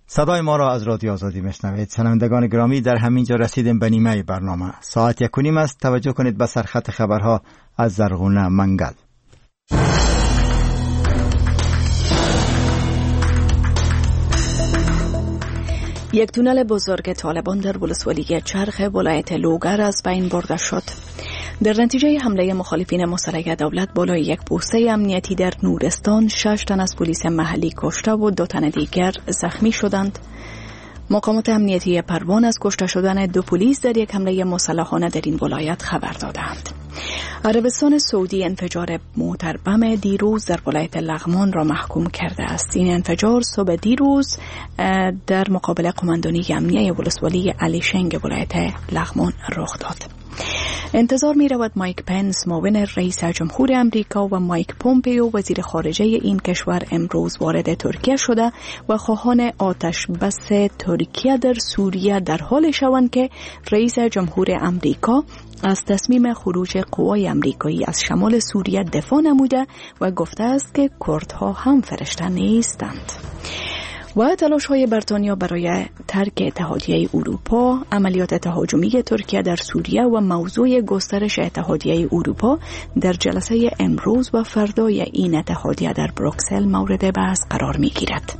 صدای ما را از رادیو آزادی میشنوید. شنوندگان گرامی، در همین جا رسیدیم به نیمه برنامه. ساعت 1:30 است. توجه کنید به سرخط خبرها از زرغونه منگل. یک تونل بزرگ طالبان در ولسوالی چرخ ولایت لوگر از بین برده شد. در نتیجه حمله مخالفین مسلح دولت بالای یک پوسته امنیتی در نورستان 6 تن از پلیس محلی کشته و 2 تن دیگر زخمی شدند. مقامات امنیتی پروان از کشته شدن 2 پلیس در یک حمله مسلحانه در این ولایت خبر دادند. عربستان سعودی انفجار موتر بم دیروز در ولایت لغمان را محکوم کرده است. این انفجار صبح دیروز در مقابل قماندانی امنیه ولسوالی علیشنگ ولایت لغمان رخ داد. انتظار می رود مایک پنس معاون رئیس جمهور امریکا و مایک پومپیو وزیر خارجه این کشور امروز وارد ترکیه شده و خواهان آتش بس ترکیه در سوریه در حال شوند که رئیس جمهور امریکا از تصمیم خروج قوای امریکایی از شمال سوریه دفاع نموده و گفته است که کردها هم فرشته نیستند. و تلاش‌های بریتانیا برای ترک اتحادیه اروپا، عملیات تهاجمی ترکیه در سوریه و موضوع گسترش اتحادیه اروپا در جلسه امروز و فردای این اتحادیه در بروکسل مورد بحث قرار می‌گیرد.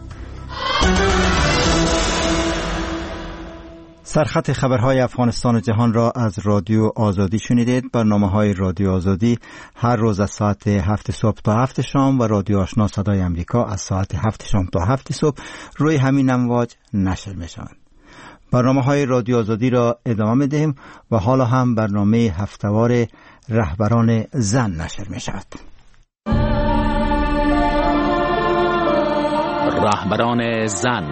سرخط خبرهای افغانستان و جهان را از رادیو آزادی شنیدید. برنامه‌های رادیو آزادی هر روز از ساعت 7 صبح تا 7 شام و رادیو آشنا صدای امریکا از ساعت 7 شام تا 7 صبح روی همین امواج نشر می‌شوند. برنامه‌های رادیو آزادی را ادامه می‌دهیم و حالا هم برنامه هفته‌وار رهبران زن نشر می‌شود. رهبران زن.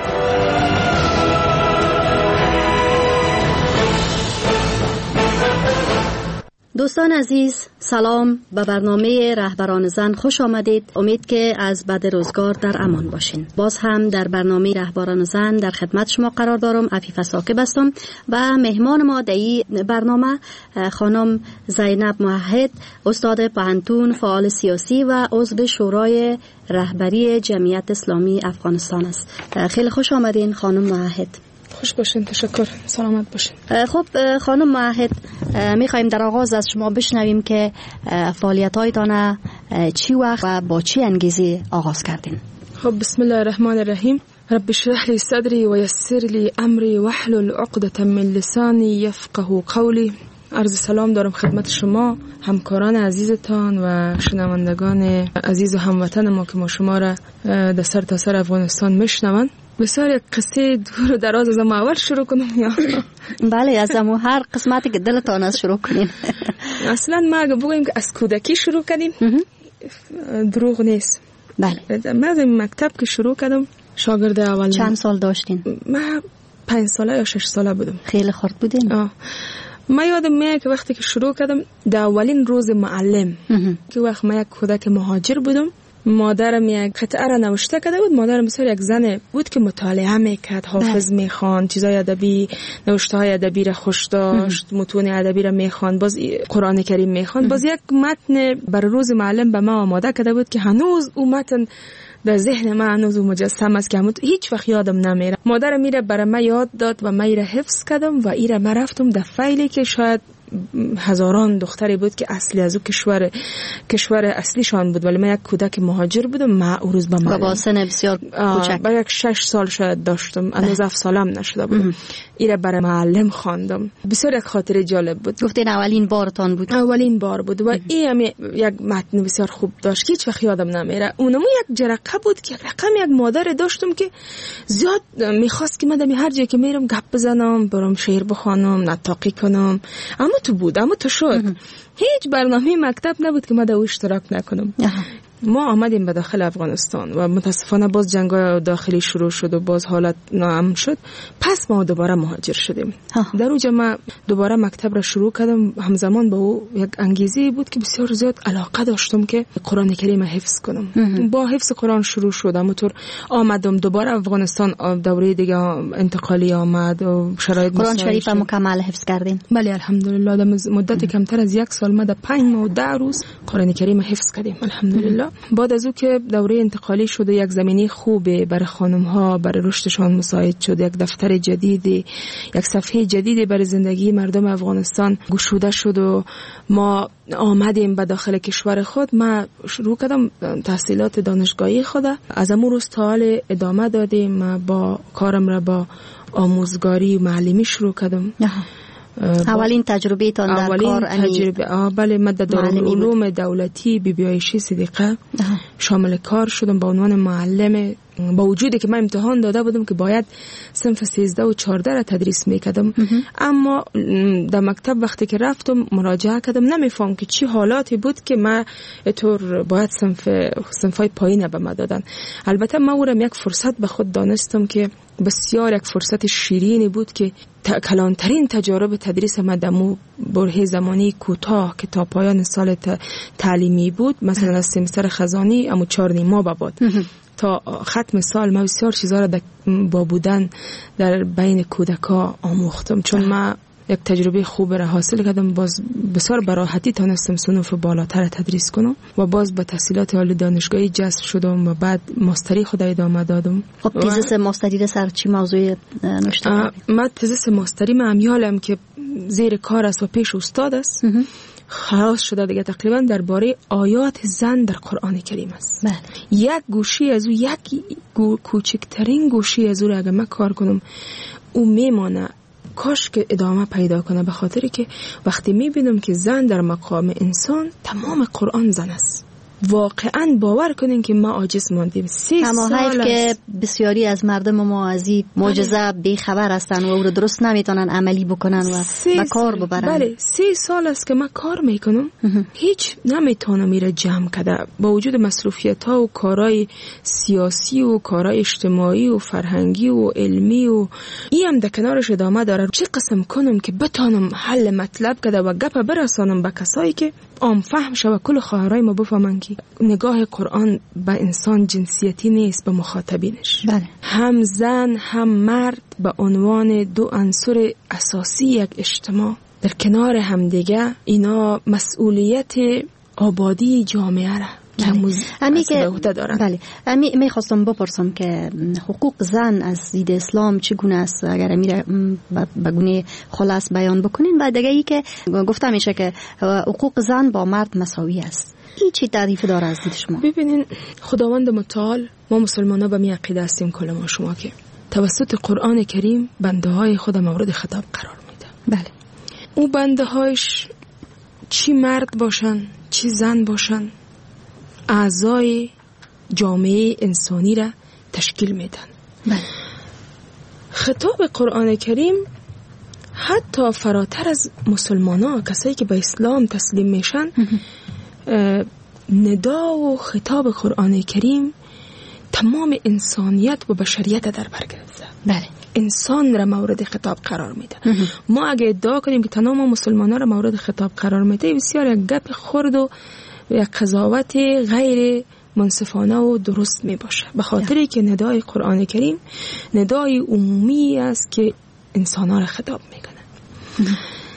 دوستان عزیز، سلام. به برنامه رهبران زن خوش آمدید. امید که از بد روزگار در امان باشین. باز هم در برنامه رهبران زن در خدمت شما قرار دارم. عفیفه ساکب هستم و مهمان ما در این برنامه خانم زینب موحد، استاد پوهنتون، فعال سیاسی و عضو شورای رهبری جمعیت اسلامی افغانستان است. خیلی خوش آمدین خانم موحد. خوش باشین، تشکر، سلامت باشین. خب خانم موحد، میخوایم در آغاز از شما بشنویم که فعالیت‌هایتان چی وقت و با چی انگیزه آغاز کردین؟ خب بسم الله الرحمن الرحیم. رب اشرح لی صدری و یسر لی امری واحلل عقدة من لسانی یفقهوا قولی. عرض سلام دارم خدمت شما، همکاران عزیزتان و شنوندگان عزیز و هموطن ما که ما شما را در سر تا سر افغانستان میشنوند. بسیار یک قصه دور و دراز از اول شروع کنم یا؟ بله، از هر قسمتی که دلتان از شروع کنین. اصلا ما اگه بگویم که از کودکی شروع کردیم دروغ نیست. بله. من از مکتب که شروع کردم شاگرد اول. چند سال داشتین؟ من 5 ساله یا 6 ساله بودم. خیلی خرد بودین؟ من یادم میاد که وقتی که شروع کردم در اولین روز معلم که وقت من یک کودک مهاجر بودم، مادرم یک قطعه را نوشته کرده بود. مادرم بسیار یک زن بود که مطالعه میکرد، حافظ میخواند، چیزای ادبی، نوشته‌های ادبی را خوش داشت، متون ادبی را میخواند، باز قرآن کریم میخواند. باز یک متن برای روز معلم به ما آماده کرده بود که هنوز اون متن در ذهن من هنوز مجسم است که هیچ وقت یادم نمیره. مادرم میره برای من یاد داد و من ایره حفظ کردم و ایره من رفتم در فایلی که شاید هزاران دختری بود که اصلی از او کشور اصلیشان بود، ولی من یک کودک مهاجر بودم. من اون روز با سن بسیار کوچک با یک 6 سال شاید داشتم، هنوز 7 سالم نشده بود. ایره برای معلم خواندم. بسیار یک خاطره جالب بود. گفتین اولین بارتان بود؟ اولین بار بود و این یک متن بسیار خوب داشت، هیچ وقت یادم نمیره. اونم یک جرقه بود که رقم یک مادر داشتم که زیاد میخواست که من هر جایی که میرم گپ بزنم، برام شعر بخوانم، نطاقی کنم. اما تو شد. هیچ برنامه مکتب نبود که ما در اشتراک نکنم. ما آمدیم به داخل افغانستان و متاسفانه باز جنگ داخلی شروع شد و باز حالت ناامن شد. پس ما دوباره مهاجر شدیم. در اونجا ما دوباره مکتب را شروع کردم. همزمان با او یک انگیزه بود که بسیار زیاد علاقه داشتم که قرآن کریم حفظ کنم. با حفظ قرآن شروع شد. همونطور آمدم دوباره افغانستان. دوره دیگه انتقالی آمد و شرایط قرآن شریف مکمل حفظ کردین؟ بله الحمدلله. در مدت کمتر از 1 سال ما در 5 ماه و 10 روز قرآن کریم حفظ کردیم الحمدلله. شده. بعد از او که دوره انتقالی شده، یک زمینه خوبه برای خانم ها برای رشدشان مساعد شد، یک دفتر جدیدی، یک صفحه جدیدی برای زندگی مردم افغانستان گشوده شد و ما آمدیم به داخل کشور خود. ما شروع کردم تحصیلات دانشگاهی خود از امون روز تا حال ادامه دادیم. ما با کارم را با آموزگاری و معلمی شروع کردم. اولین تجربه تان در کار بله، من در دارالعلوم دولتی بی بی عایشه صدیقه شامل کار شدم به عنوان معلم، با وجودی که من امتحان داده بودم که باید صنف 13 و 14 را تدریس میکردم، اما در مکتب وقتی که رفتم مراجعه کردم نمیفهم که چی حالاتی بود که من طور باید صنفای پایین به من دادن. البته من اورم یک فرصت به خود دانستم که بسیار یک فرصت شیرینی بود که کلانترین تجارب تدریس من دمو برهه زمانی کوتاه که تا پایان سال تعلیمی بود، مثلا از سمستر خزانی اما 4 ماه بعد تا ختم سال ما بسیار چیزا را با بودن در بین کودکا آموختم. چون من یک تجربه خوب را حاصل کردم، باز بسیار براحتی تانستم صنوف بالاتر تدریس کنم و باز به تحصیلات عالی دانشگاهی جذب شدم و بعد ماستری خود ادامه دادم. خب تزیس ماستری سر چی موضوع نوشته کردی؟ من تزیس ماستری من یالم که زیر کار است و پیش استاد است. خلاص شده دیگه تقریبا درباره آیات زن در قرآن کریم است. بله. یک گوشی از او، یک کوچکترین گوشی از او را اگه من کار کنم او میمانه، کاش که ادامه پیدا کنه، به خاطر که وقتی میبینم که زن در مقام انسان، تمام قرآن زن است. واقعا باور کنین که ما عاجز ماندیم. 3 سال که بسیاری از مردم ما از این معجزه بیخبر هستن و او رو درست نمیتونن عملی بکنن و به کار ببرن. بله 3 سال است که من کار میکنم، هیچ نمیتونم میره جمع کده با وجود مصروفیت ها و کارهای سیاسی و کارهای اجتماعی و فرهنگی و علمی و این در کنارش ادامه داره. چه قسم کنم که بتونم حل مطلب کده و گپ برسانم به کسایی که عام فهم شوه، کل خواهرای ما بفهمن که نگاه قرآن به انسان جنسیتی نیست به مخاطبینش. بله. هم زن هم مرد به عنوان 2 عنصر اساسی یک اجتماع در کنار همدیگه، اینا مسئولیت آبادی جامعه را امی که بله، امی میخواستم بپرسم که حقوق زن از دید اسلام چگونه است، اگر امیر به گونه خلاص بیان بکنین. و دیگه ای که گفته میشه که حقوق زن با مرد مساوی است، این چی تعریف داره از دید شما؟ ببینین خداوند متعال، ما مسلمان‌ها به می عقیده هستیم کل ما شما که توسط قرآن کریم بنده های خود مورد خطاب قرار میده. بله. او بنده هایش چی مرد باشن چی زن باشن اعضای جامعه انسانی را تشکیل میدن. بله. خطاب قرآن کریم حتی فراتر از مسلمانان، کسایی که به اسلام تسلیم میشن، ندا و خطاب قرآن کریم تمام انسانیت و بشریت در بر گرفته. بله. انسان را مورد خطاب قرار میده. ما اگه ادعا کنیم که تمام مسلمانان را مورد خطاب قرار میده، بسیار یک گپ خرد و یک قضاوت غیر منصفانه و درست می باشه، به خاطری که ندای قرآن کریم ندای عمومی است که انسان‌ها را خطاب میکنه.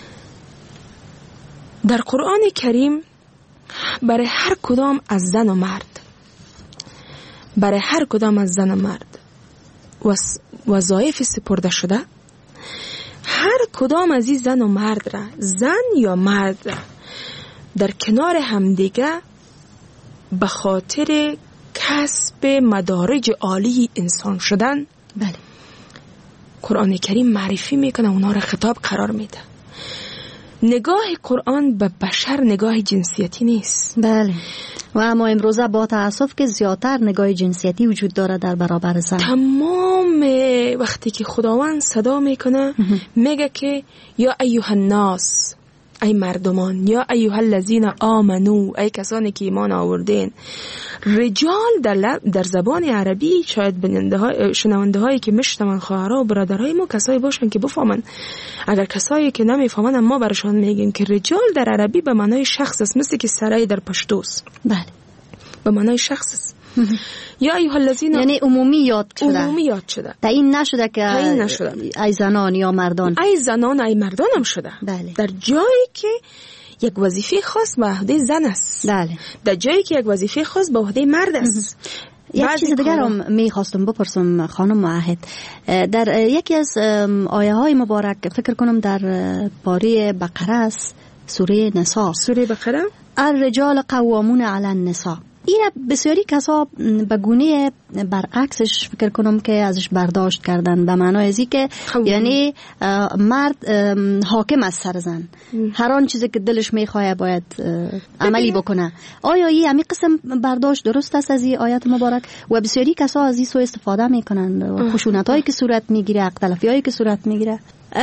در قرآن کریم برای هر کدام از زن و مرد، برای هر کدام از زن و مرد وظایف سپرده شده. هر کدام از این زن و مرد را، زن یا مرد را، در کنار همدیگه به خاطر کسب مدارج عالی انسان شدن، بله، قرآن کریم معرفی میکنه، اونا را خطاب قرار میده. نگاه قرآن به بشر نگاه جنسیتی نیست. بله. و اما امروزه با تأسف که زیادتر نگاه جنسیتی وجود داره در برابر زن. تمام وقتی که خداوند صدا میکنه میگه که یا ایها الناس، ای مردمان، یا ایها الذین آمنو، ای کسانی که ایمان آوردین. رجال در زبان عربی شاید شنونده هایی که میشنون خواهرها و برادرهای ما کسایی باشن که بفهمن. اگر کسایی که نمیفهمن ما برشان میگیم که رجال در عربی به معنای شخص است، مثل که سرای در پشتوست. بله، به معنای شخص است. یا ایها الذین، یعنی عمومی یاد شده. تعیین نشده که ای زنان یا مردان، ای زنان ای مردان هم شده. بله. در جایی که یک وظیفه خاص به عهده زن است. بله. در جایی که یک وظیفه خاص به عهده مرد است. یک چیز دیگر هم میخواستم بپرسم خانم معهد، در یکی از آیه های مبارک فکر کنم در باره بقره است، سوره نساء، سوره بقره، الرجال قوامون علی النساء، این بسیاری کسا به گونه برعکسش فکر کنم که ازش برداشت کردن، به معنای ازی که یعنی مرد حاکم از سر زن، هر آن چیزی که دلش میخواه باید عملی بکنه. آیا این همین قسم برداشت درست است از این آیت مبارک؟ و بسیاری کسا از این سو استفاده میکنن، خشونت هایی که صورت میگیره، اختلافی هایی که صورت میگیره.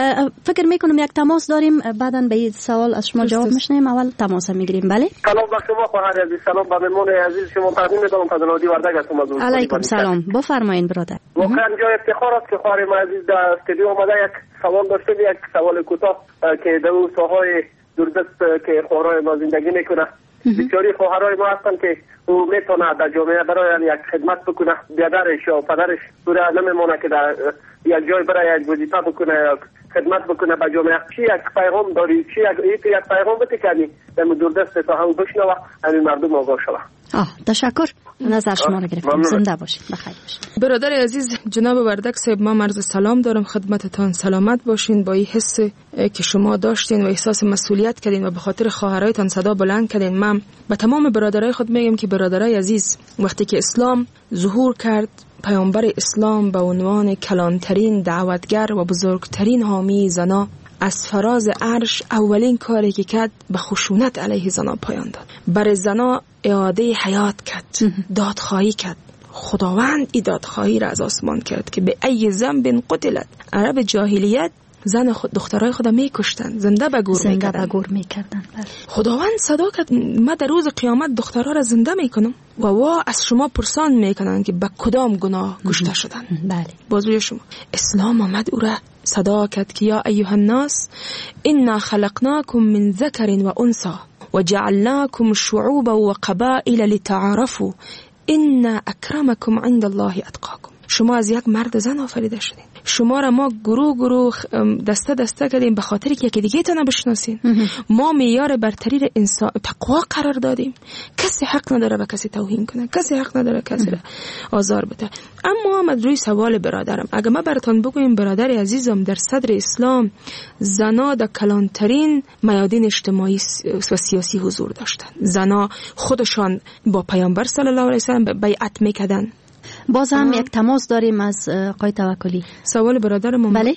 فکر میکنم یک تماس داریم، بعداً به این سوال از شما جواب میشنیم. اول تماس میگیریم. بله، سلام بر شما خواهر عزیز، سلام به مهمان عزیز شما تقدیم میکنم. فضل‌الدی وردگ هستم از علیکم سلام، بفرمایید برادر. واقعا جای افتخار است که خواهر ما عزیز در استودیو آمده یک سوال داشته، یک سوال کوتاه که در اون ساحای دوردست که خواهرای ما زندگی میکنه. بسیاری خواهرای ما هستن که او میتونه در جامعه برای یک خدمت بکنه، بیادرش یا پدرش دوره نمیمونه که در یک جای برای یک وظیفه بکنه یا خدمت بکنه به جامعه. چی یک پیغام داری، چی یک پیغام بده کنی در دوردست تا هم بشنوه همین مردم آگاه شوه. تشکر، نظر شما رو گرفتم. زنده باشید، بخیر باشید. برادر عزیز جناب وردگ صاحب، ما عرض سلام دارم خدمتتان. سلامت باشین. با این حس که شما داشتین و احساس مسئولیت کردین و به خاطر خواهرایتان صدا بلند کردین، من به تمام برادرای خود میگم که برادرای عزیز، وقتی که اسلام ظهور کرد، پیامبر اسلام به عنوان کلانترین دعوتگر و بزرگترین حامی زنا از فراز عرش اولین کاری که کرد به خشونت علیه زنا پایان داد. برای زنا اعاده حیات کرد، دادخواهی کرد. خداوند این دادخواهی را از آسمان کرد که به ای ذنب قتلت. عرب جاهلیت زن دخترای خدا میکشتن، زنده به گور میکردن. خداوند صدا کرد من در روز قیامت دخترها را زنده میکنم و از شما پرسان میکنن که به کدام گناه کشته شدن. بله، بازوی شما اسلام آمد او را صدا کرد که یا ایها الناس انا خلقناکم من ذکر و انثى و جعلناکم شعوبا و قبائل لتعارفوا ان اکرمکم عند الله اتقاکم. شما از یک مرد زن آفریده شدین، شما را ما گروه دسته دسته کردیم به خاطر که یکی دیگه تونه بشناسین. ما معیار برتری را انسان تقوا قرار دادیم. کسی حق نداره به کسی توهین کنه، کسی حق نداره کسی را آزار بده. اما آمد روی سوال برادرم، اگه ما براتون بگویم برادر عزیزم، در صدر اسلام زنا در کلانترین میادین اجتماعی و سیاسی حضور داشتن. زنا خودشان با پیامبر صلی الله علیه و سلم بیعت میکردن. باز هم یک تماس داریم از آقای توکلی. سوال برادرم. بله،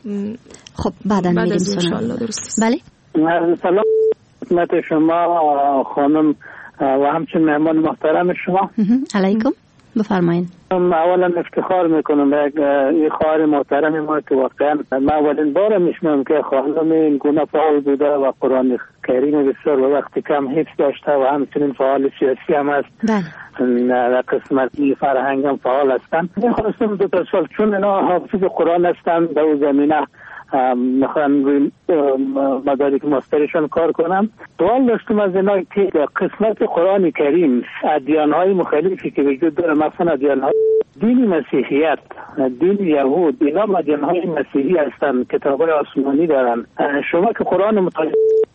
خب بعد میریم سوال. بله، سلام خدمت شما خانم و همچنین مهمان محترم شما. علیکم، بفرمایید. اولا افتخار میکنم این خواهر محترم ما که واقعا من اولین بار میشنم که خانم این گونه فعال بوده و قرآن کریم بسیار و وقت کم حفظ داشته و همچنین فعال سیاسی هم است. در قسمتی فرهنگ هم فعال هستن. میخواستم دو تا سوال، چون اینا حافظ قرآن هستن در اون زمینه میخوان روی مدارک ماسترشان کار کنم. سوال داشتم از اینا که قسمت قرآن کریم ادیانهای مختلفی که وجود داره، مثلا ادیانهای دین مسیحیت، دین یهود، اینا ادیانهای مسیحی هستن، کتابای آسمانی دارن. شما که قرآن مطالعه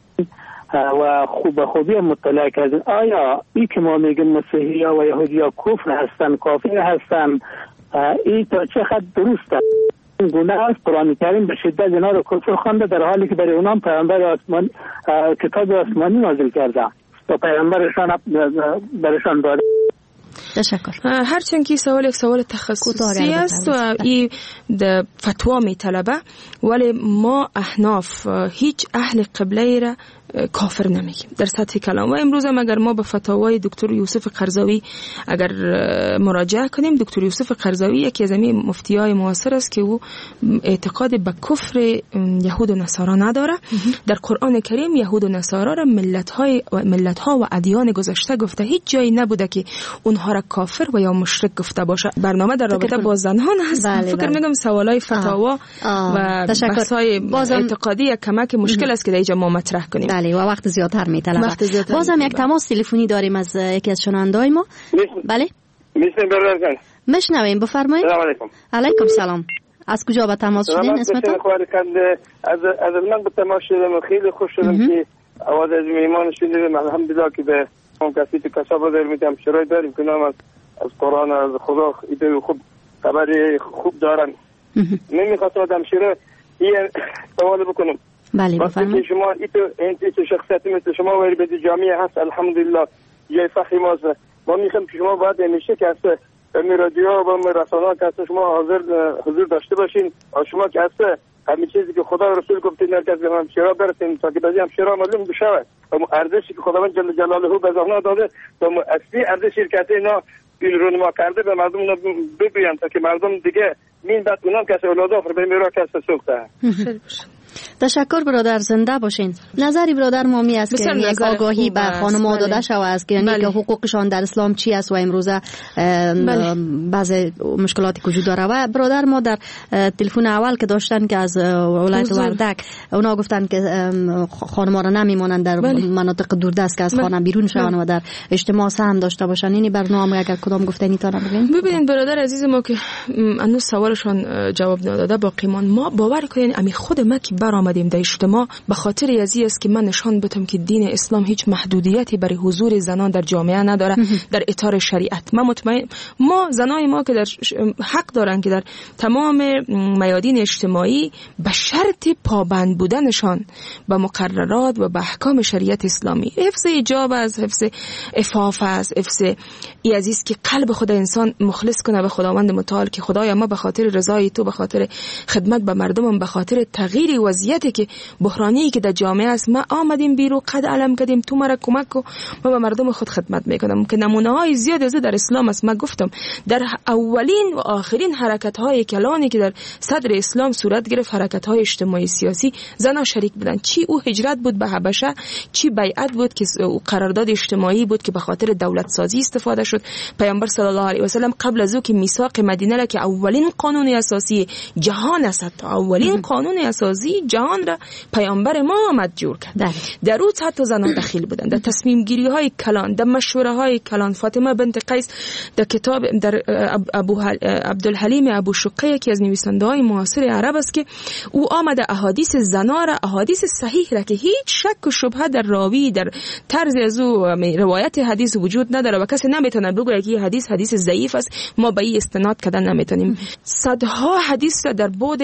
و خوبی مطالعه کردن، آیا این که ما میگیم مسیحی ها و یهودی ها کفر هستن، کافر هستن، این تا چه حد درست است؟ این گونه است قرآن کریم به شدت اینا رو کفر خوانده، در حالی که برای اونام پیامبر آسمانی کتاب آسمانی نازل کرده و پیامبرشان برشان داده. تشکر. هرچند که سوال یک سوال تخصصی است و این فتوا می طلبه، ولی ما احناف هیچ اهل قبله را کافر نمیگیم در سطح کلام. و امروز هم اگر ما به فتاوای دکتر یوسف قرضاوی اگر مراجعه کنیم، دکتر یوسف قرضاوی یکی از مفتیای معاصر است که او اعتقاد به کفر یهود و نصارا نداره. در قرآن کریم یهود و نصارا را ملت ها و ادیان گذشته گفته، هیچ جایی نبوده که اونها را کافر و یا مشرک گفته باشه. برنامه در رابطه با زنان هست. فکر میگم سوالای فتاوا و بحث‌های اعتقادی یک کمک مشکل است که در اینجا ما مطرح کنیم. بله، و وقت زیادتر میطلبه. بازم یک تماس تلفنی داریم از یکی از شنونده‌های ما. بله، میشنویم، بفرمایید. سلام علیکم. علیکم سلام. از کجا به تماس شدین؟ اسمتون؟ از من به تماس شدم، خیلی خوش شدم که آواز از میمان شنیدیم. الحمدلله که به اون کسی که کسب داریم میتونم شرای داریم که نام از قرآن از خدا ایده خوب خبری خوب دارن. نمیخواستم آدم شرای این سوال بکنم. بله بفرمایید. شما ایتو شخصیتی مثل شما وری به جامعه هست الحمدلله جای فخری ماست. ما میخوایم که شما باید همیشه که هست به رادیو و به رسانه‌ها که هست شما حضور داشته باشین. شما که هست همین چیزی که خدا و رسول گفتین هر کس به همشیرا برسین تا که بعضی همشیرا معلوم بشه و ارزشی که خداوند جل جلاله به زحمت داده تا اصلی ارزش شرکت اینا رونما کرده به مردم اینا ببینن تا که مردم دیگه مین بعد اونم کسی اولاد آخر به میرا کسی سوخته. تشکر برادر، زنده باشین. نظری برادر مامی است که یک آگاهی بر خانم‌ها داده شود است که یعنی که حقوقشان در اسلام چی است و امروزه بعض مشکلاتی وجود داره. و برادر ما در تلفن اول که داشتن که از ولایت وردک اونا گفتن که خانم‌ها را نمیمونن در مناطق دوردست که از خانه بیرون شون و در اجتماع سهم داشته باشن. این برنامه اگر کدام گفتنی تا بگین. ببینید برادر عزیز ما که هنوز سوالشان جواب نداده باقی ما باور کنین امی خود ما که برآمدیم در اجتماع به خاطر ازی است که من نشان بدم که دین اسلام هیچ محدودیتی برای حضور زنان در جامعه نداره در اطار شریعت. ما مطمئن ما زنای ما که در حق دارن که در تمام میادین اجتماعی به شرط پابند بودنشان به مقررات و به احکام شریعت اسلامی، حفظ حجاب است، حفظ عفاف است، حفظ عزیز که قلب خود انسان مخلص کنه به خداوند متعال که خدایا ما به خاطر رضای تو، به خاطر خدمت به مردمم، به خاطر تغییر وضعیتی که بحرانی که در جامعه است ما آمدیم بیرون قد علم کردیم تو مرا کمک کو ما به مردم خود خدمت میکنم که نمونه های زیاد از در اسلام است. ما گفتم در اولین و آخرین حرکت های کلانی که در صدر اسلام صورت گرفت حرکت های اجتماعی سیاسی زنان شریک بودن. چی او هجرت بود به حبشه، چی بیعت بود که قرارداد اجتماعی بود که به خاطر دولت سازی استفاده شد. پیامبر صلی الله علیه و سلم قبل از او که میثاق مدینه را که اولین قانون اساسی جهان است، اولین قانون اساسی جهان را پیامبر ما آمد جور کرد. در اون حتی زنان داخل بودند در تصمیم گیری های کلان، در مشوره های کلان. فاطمه بنت قیس در کتاب در عبدالحلیم ابو شقیه که از نویسنده های معاصر عرب است که او آمده احادیث زنا را، احادیث صحیح را که هیچ شک و شبهه در راوی در طرز از او روایت حدیث وجود نداره و کسی نمیتونه بگه که حدیث ضعیف است ما به این استناد کردن نمیتونیم. صدها حدیث را در بعد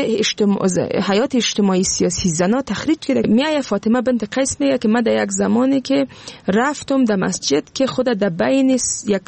حیات اجتماعی سیاسی زنا تخریج کرده. میایه فاطمه بنت قیس میگه که من در یک زمانی که رفتم در مسجد که خود در بین یک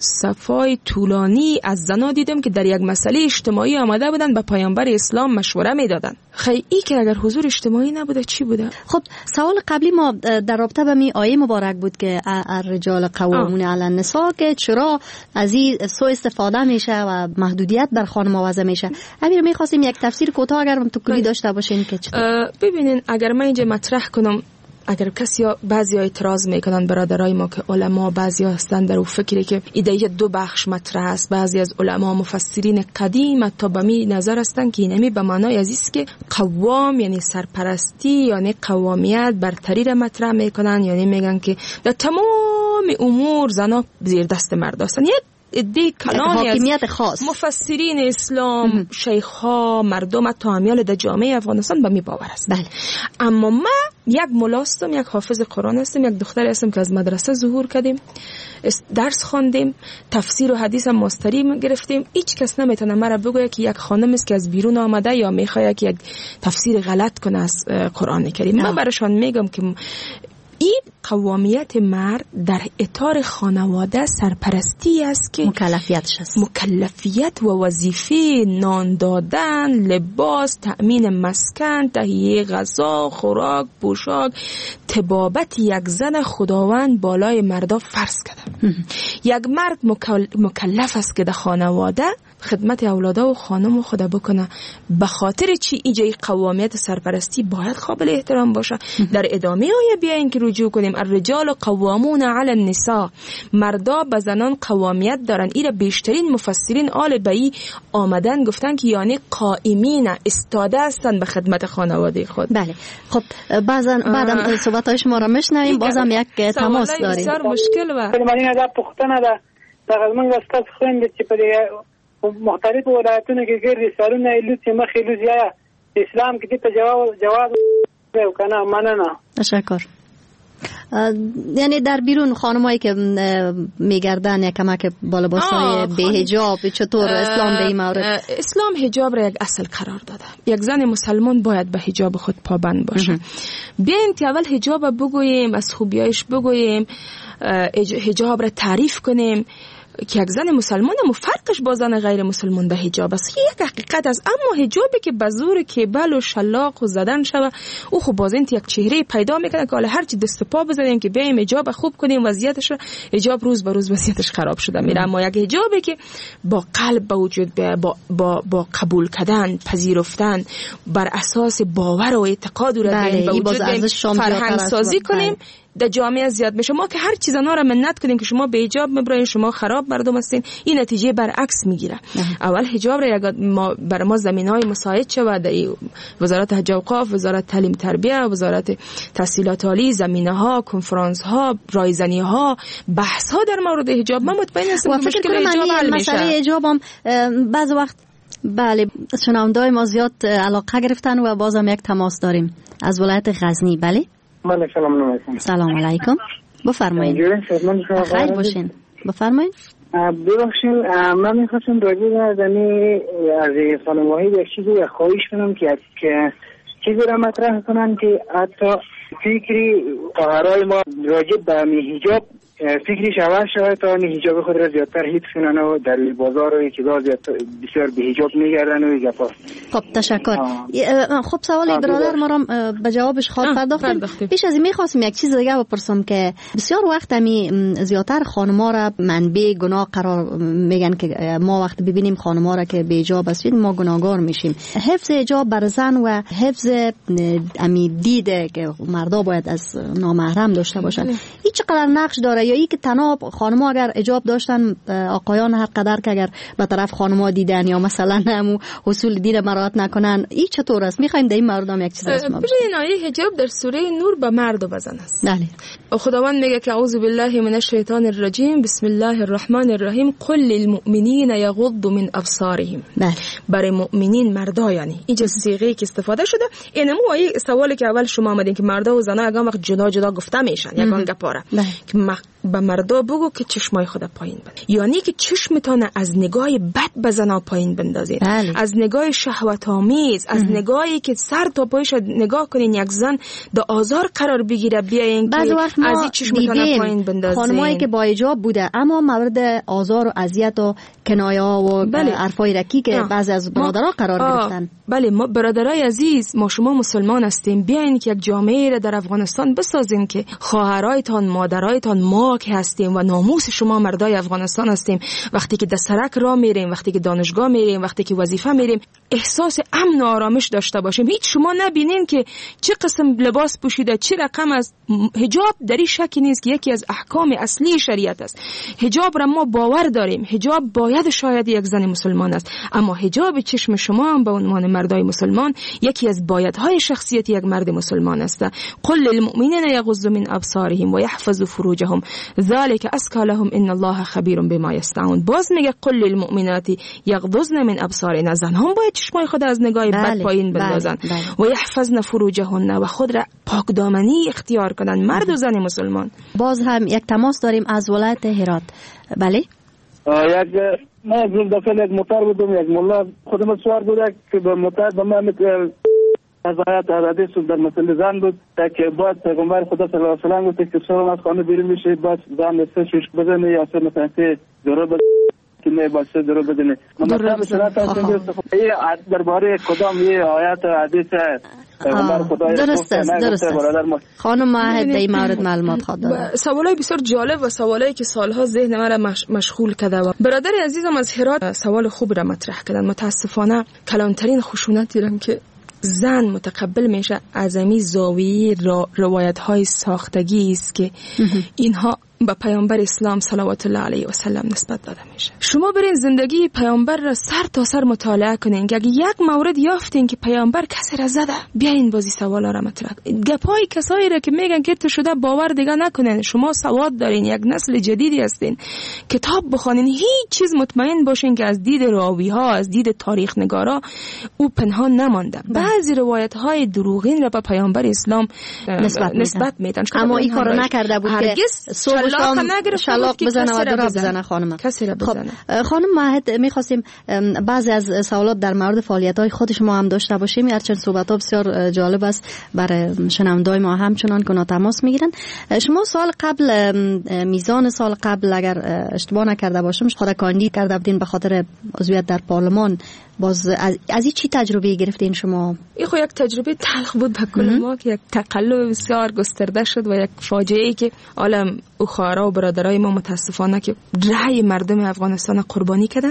صفای طولانی از زنا دیدم که در یک مسئله اجتماعی آمده بودن به پیامبر اسلام مشوره میدادن. خیلی که اگر حضور اجتماعی نبوده چی بوده؟ خب سوال قبلی ما در رابطه با می آیه مبارک بود که الرجال قوامون علی النساء که چرا از این سوء استفاده میشه و محدودیت بر خانم وضع میشه. همین رو میخواستیم یک تفسیر کوتاه اگر تو کلی داشته باشین که ببینین اگر من اینجا مطرح کنم اگر کسی بعضی ها اعتراض میکنن برادرای ما که علما بعضی ها هستن در اون فکری که ایده دو بخش مطرح است. بعضی از علما مفسرین قدیم تا به می نظر هستن که اینمی به معنای عزیز که قوام یعنی سرپرستی یعنی قوامیت برتری را مطرح میکنن، یعنی میگن که در تمام امور زنا زیر دست مرد هستن. دی کلانی حاکمیت خاص مفسرین اسلام، شیخ‌ها، مردم تامیال در جامعه افغانستان به می باور است. بله. اما ما یک ملاستم، یک حافظ قرآن هستم، یک دختری هستم که از مدرسه ظهور کردیم، درس خواندیم، تفسیر و حدیث هم ماستری گرفتیم. هیچ کس نمیتونه مرا بگه که یک خانم است که از بیرون آمده یا میخواد که یک تفسیر غلط کنه از قرآن کریم. من براشون میگم که این قوامیت مرد در اطار خانواده سرپرستی است که مکلفیتش است. مکلفیت و وظیفه نان دادن، لباس، تأمین مسکن، تهیه غذا، خوراک، پوشاک، طبابت یک زن خداوند بالای مردا فرض کرده. یک مرد مکلف است که در خانواده خدمت اولادا و خانم خدا بکنه. به خاطر چی ایجای قوامیت سرپرستی باید قابل احترام باشه. در ادامه آیه بیاین که رجوع کنیم الرجال قوامون علی النساء، مردا به زنان قوامیت دارن. ایره بیشترین مفسرین آل بی آمدن گفتن که یعنی قائمین، استاده هستن به خدمت خانواده خود. بله. خب بعدم صحبت‌های شما را میشنویم. بازم یک تماس داریم. بسیار مشکل و من دا پختنه ده دغه موږ استاد خويند چې په مختلف ولایتونو کې ګرځي سرونه لوڅي مخې لوڅي اسلام کې ته جواب وکنه مننه. تشکر. یعنی در بیرون خانمایی که میگردن یا کمک با لباسای به حجاب، چطور اسلام به این مورد؟ اسلام حجاب را یک اصل قرار داده. یک زن مسلمان باید به حجاب خود پابند باشه. بیایم که اول حجاب بگوییم، از خوبیایش بگوییم، حجاب را تعریف کنیم که یک زن مسلمان هم فرقش با زن غیر مسلمان به حجاب است. یک حقیقت است. اما حجابی که به زور کیبل و شلاق و زدن شوه، او خب باز این یک چهره پیدا میکنه که حالا هر چی دست پا بزنیم که بیایم حجاب خوب کنیم، وضعیتش حجاب روز به روز وضعیتش خراب شده میره. اما یک حجابی که با قلب به وجود بیاید، با قبول کردن، پذیرفتن، بر اساس باور و اعتقاد را به وجود بیایم، فرهنگ سازی کنیم، در جامعه زیاد میشه. ما که هر چیز را منت کنیم که شما به حجاب میبرین، شما خراب مردم هستین، این نتیجه برعکس میگیره. اول حجاب را بر ما زمینهای مساعد شود، در وزارت حج و اوقاف، وزارت تعلیم تربیه، وزارت تحصیلات عالی، زمینه‌ها، کنفرانس ها، رایزنی ها، بحث ها در مورد حجاب. من مطمئن هستم که مشکل حجاب حل میشه. مسئله حجاب هم بعض وقت بله شنونده‌های ما زیاد علاقه گرفتن و بازم یک تماس داریم از ولایت غزنی. بله سلام علیکم. سلام علیکم. بفرمایید. خیر باشین. بفرمایید. ببخشید من می‌خواستم راجع به از خانم واحد یک چیزی خواهش کنم که چیزی را مطرح کنن که حتی فکری خواهرای ما راجع به حجاب فکری عوض شود تا حجاب خود را زیادتر حفظ کنن و در بازار و کجا بسیار به حجاب میگردن و گپا. خب تشکر. خب سوال برادر ما را به جوابش خواهد پرداختیم. پیش از این میخواستم یک چیز دیگه بپرسم که بسیار وقت زیادتر خانم‌ها را منبع گناه قرار میگن که ما وقت ببینیم خانم‌ها را که به حجاب هستید ما گناهگار میشیم. حفظ حجاب بر زن و حفظ دیده که مردا باید از نامحرم داشته باشن، این چقدر نقش داره؟ یا ای که تنها خانم‌ها اگر حجاب داشتن، آقایان هر قدر که اگر به طرف خانم‌ها دیدن یا مثلا همو اصول دین مراعات نکنن، این چطور است؟ می‌خوایم در این مورد هم یک چیز اسم ببینید. آیه حجاب در سوره نور به مرد و زن است. بله. خداوند میگه که اعوذ بالله من الشیطان الرجیم بسم الله الرحمن الرحیم قل للمؤمنین یغضوا من ابصارهم. بله. برای مؤمنین مردا، یعنی اینجا صیغه که استفاده شده. اینم آیه سوالی که اول شما آمدین که مردا و زنا یگان وقت جدا جدا گفته میشن، یگان گپاره که به مردا بگو که چشمای خود پایین بند، یعنی که چشمتان از نگاه بد به زنا پایین بندازید. از نگاه شهوت آمیز، از نگاهی که سر تا پایش نگاه کنین یک زن در آزار قرار بگیره، بیاین که از این چشمتان پایین بندازید. خانمایی که با حجاب بوده اما مورد آزار و اذیت و کنایه و حرفای رکی که بعضی از برادرها قرار گرفتن. بله ما برادرای عزیز، ما شما مسلمان هستیم، بیاین که یک جامعه را در افغانستان بسازیم که خواهرایتان، مادرایتان، ما که هستیم و ناموس شما مردای افغانستان هستیم، وقتی که در سرک راه میریم، وقتی که دانشگاه میریم، وقتی که وظیفه میریم، احساس امن و آرامش داشته باشیم. هیچ شما نبینین که چه قسم لباس پوشیده، چه رقم از حجاب، در این شکی نیست که یکی از احکام اصلی شریعت است. حجاب را ما باور داریم، حجاب باید شاید یک زن مسلمان است، اما حجاب چشم شما هم به عنوان مردای مسلمان یکی از بایدهای شخصیت یک مرد مسلمان است. قل للمؤمنین یغضوا من ابصارهم و یحفظوا فروجهم ذلك ازکی لهم ان الله خبیر بما یصنعون. باز میگه قل للمؤمنات یغضضن من ابصارهن، زنها باید چشمای خود از نگاه بد پایین بندازن و یحفظن فروجهن و خود را پاک دامنی اختیار کنن، مرد و زن مسلمان. باز هم یک تماس داریم از ولایت هرات. بله ما یک دفعه یک موتر بودم، یک ملا خودم سوار بوده که به موتر به من از آیات حدیث در مسئله زن بود که باید پیغمبر خدا صلی الله علیه و سلم گفت که سرم از خانه بیرون میشه باید زن سه شوش بزنه یا سه مثلا سه درو بزنه که نه باید سه درو بزنه. مثلا درباره کدام یه آیات حدیث پیغمبر خدا درست خانم ماهد در این مورد معلومات خواهد دارد. سوالای بسیار جالب و سوالایی که سالها ذهن من را مشغول کرده و برادر عزیزم از هرات سوال خوب را مطرح کردن. متاسفانه کلانترین خشونتی را که زن متقبل میشه از امی زاویه روایت های ساختگی است که اینها به پیامبر اسلام صلوات الله علیه و سلم نسبت داده میشه. شما برین زندگی پیامبر را سر تا سر مطالعه کنین که اگه یک مورد یافتین که پیامبر کسی را زده، بیاین بازی سوالا را مطرح کنین. گپای کسایی را که میگن که تو شده باور دیگه نکنین. شما سواد دارین، یک نسل جدیدی هستین، کتاب بخونین، هیچ چیز مطمئن باشین که از دید راوی ها، از دید تاریخ نگارا او پنهان نمانده. بعضی روایت های دروغین را به پیامبر اسلام نسبت میدن. اما این کارو نکرده بود که شلاق بزنه و درا بزنه. خانم کسی را بزنه. خانم ماهد می‌خواستیم بعضی از سوالات در مورد فعالیت‌های خود شما هم داشته باشیم. هرچند صحبت‌ها بسیار جالب است برای شنونده‌های ما، همچنان که تماس می‌گیرن. شما سال قبل، میزان سال قبل اگر اشتباه نکرده باشم، خود کاندید کرده بودین به خاطر عضویت در پارلمان. باز از این چی تجربه گرفتین شما؟ این خو یک تجربه تلخ بود به کل ما که یک تقلب بسیار گسترده شد و یک فاجعه‌ای که عالم او خواهرها و برادرای ما متاسفانه که رأی مردم افغانستان قربانی کردن.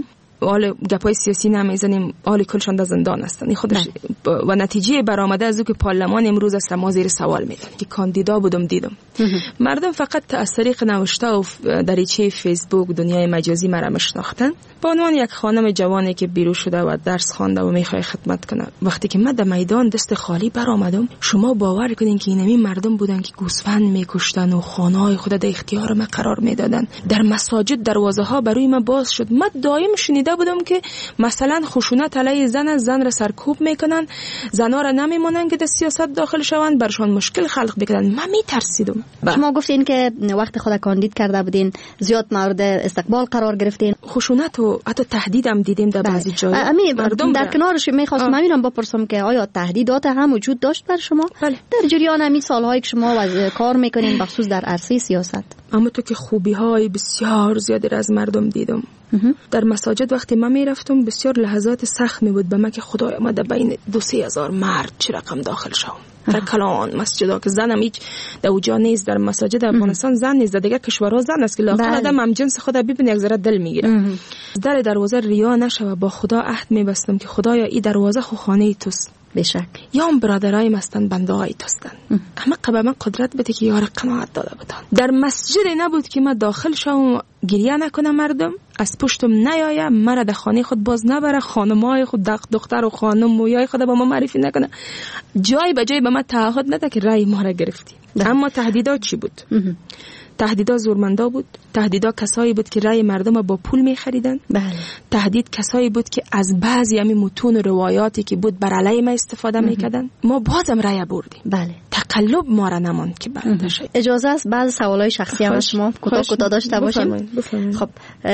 حال گپای سیاسی نمیزنیم، حال کلشان در زندان هستن. این خودش و نتیجه برآمده از او که پارلمان امروز است ما زیر سوال میدن که کاندیدا بودم دیدم. مردم فقط از طریق نوشته و دریچه فیسبوک دنیای مجازی مرا میشناختن به عنوان یک خانم جوانی که بیرون شده و درس خوانده و میخواد خدمت کنه. وقتی که من در میدان دست خالی برآمدم، شما باور کنین که اینمی مردم بودن که گوسفند میکشتن و خانه‌های خود در اختیار من قرار میدادن. در مساجد دروازه ها برای من باز شد. من دائم شنیده بودم که مثلا خشونت علیه زن را سرکوب میکنن، زنا را نمیمونن که در سیاست داخل شوند، برشان مشکل خلق بکنن. من میترسیدم. شما گفتین که وقت خود کاندید کرده بودین زیاد مورد استقبال قرار گرفتین، خشونت و حتی تهدید هم دیدیم در بعضی جاها. مردم در کنارش میخواستم همینم بپرسم که آیا تهدیدات هم وجود داشت بر شما؟ بله. در جریان همین سالهایی که شما کار میکنین بخصوص در عرصه سیاست؟ اما تو که خوبی های بسیار زیادی از مردم دیدم. در مساجد وقتی من میرفتم بسیار لحظات سخت می بود به من که خدایا ما در بین 2-3 هزار مرد چه رقم داخل شوم. در کلان مسجدها که زنم هیچ در اوجا نیست. در مساجد افغانستان زن نیست، در دیگر کشورها زن است که لااقل آدم هم جنس خدا ببینه یک ذره دل میگیره. در دروازه ریا نشه. با خدا عهد میبستم که خدایا این دروازه خو خانه توست. بشک یا هم برادرای مستن بنده های توستن. اما قبل من قدرت بده که یار قناعت داده بودن. در مسجد نبود که من داخل شوم گریه نکنم، مردم از پشتم نیایم، مرا در خانه خود باز نبره، خانمای خود دختر و خانم مویای خود با ما معرفی نکنه، جای به جای به من تعهد نده که رأی ما را گرفتی. اما تهدیدات چی بود؟ تهدیدا زورمندا بود. تهدیدا کسایی بود که رأی مردم با پول می‌خریدن. بله. تهدید کسایی بود که از بعضی همین متون و روایاتی که بود بر علیه ما استفاده می‌کردن. ما بازم رأی بردیم. بله. تقلب ما را نماند که برنده شد. اجازه است بعض سوالای شخصی هم از شما کوتاه داشته باشیم؟ خب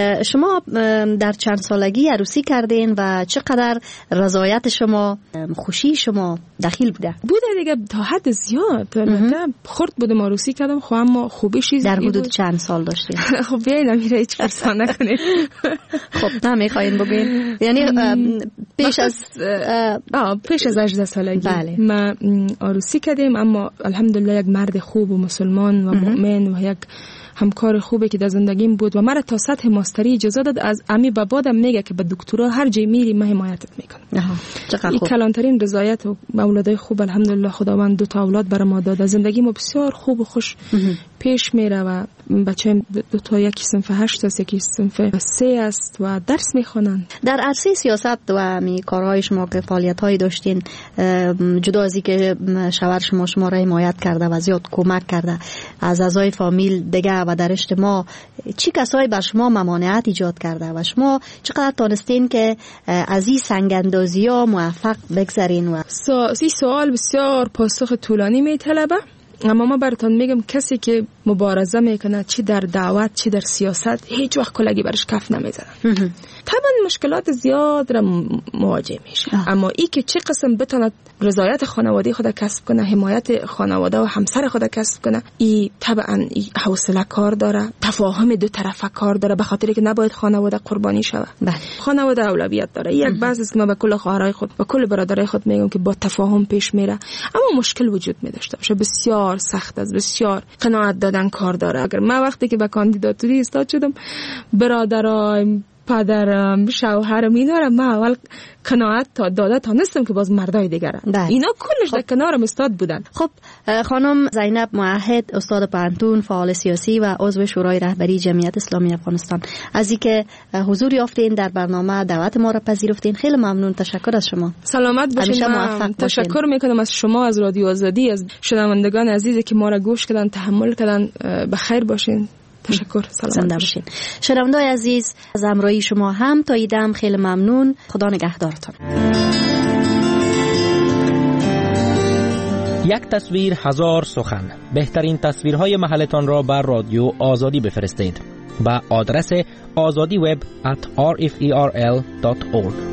شما در چند سالگی عروسی کردین و چقدر رضایت شما، خوشی شما دخیل بوده دیگه تا حد زیاد. البته خرد بودم عروسی کردم، خب اما خوبیش در حدود چند سال داشتین؟ خب بیاین میره هیچ فرسان نکنید. خب نمیخواین بگین یعنی پیش از 18 سالگی بله. ما عروسی کردیم، اما الحمدلله یک مرد خوب و مسلمان و مؤمن و یک همکار خوبه که در زندگیم بود و مرا تا سطح ماستری اجازه داد. از امی به بعدم میگه که به دکترا هر جای میری من حمایتت میکنم. این کلانترین رضایت و اولادای خوب الحمدلله خداوند 2 تا اولاد برام داد. زندگیم بسیار خوب و خوش پیش میره و بچه‌م 2 تا، یکی صنف 8 است، یکی صنف 3 است و درس میخونن. در عرصه سیاست و می کارهای شما که فعالیت‌هایی داشتین، جدا از اینکه شوهر شما را حمایت کرده و زیاد کمک کرده، از اعضای فامیل دیگه و در اجتماع چی کسایی بر شما ممانعت ایجاد کرده و شما چقدر تونستین که از این سنگ‌اندازی‌ها موفق بگذرین؟ و این سوال بسیار پاسخ طولانی میطلبه، اما ما براتون میگم کسی که مبارزه میکنه چی در دعوت چی در سیاست هیچ وقت کلگی برش کف نمیزنه. طبعا مشکلات زیاد را مواجه میشه، اما ای که چه قسم بتونه رضایت خانواده خود کسب کنه، حمایت خانواده و همسر خود کسب کنه، ای طبعا ای حوصله کار داره، تفاهم 2 طرفه کار داره، به خاطر که نباید خانواده قربانی شود. خانواده اولویت داره. یک بحث است که ما به کل خواهرای خود و کل برادرای خود میگم که با تفاهم پیش میره، اما مشکل وجود میداشته باشه. بسیار سخت است، بسیار قناعت دادن کار داره. اگر من وقتی که به کاندیداتوری استاد شدم، برادرای پدرم شوهرم اینا را من اول قناعت داده تانستم که باز مردای دیگره. اینا کلش در کنارم استاد بودن. خب خانم زینب موحد، استاد پانتون، فعال سیاسی و عضو شورای رهبری جمعیت اسلامی افغانستان، از اینکه حضور یافتین در برنامه، دعوت ما را پذیرفتین، خیلی ممنون. تشکر از شما. سلامت باشین. تشکر میکنم از شما، از رادیو آزادی، از شنوندگان عزیزی که ما را گوش کردن، تحمل کردن. بخیر باشین. تشکر. زنده باشین. شنوندگان عزیز، از همراهی شما هم تا ایدم خیلی ممنون. خدا نگهدارتان. یک تصویر هزار سخن. بهترین تصویرهای محلتان را بر رادیو آزادی بفرستید. با آدرس azadiweb@rferl.org.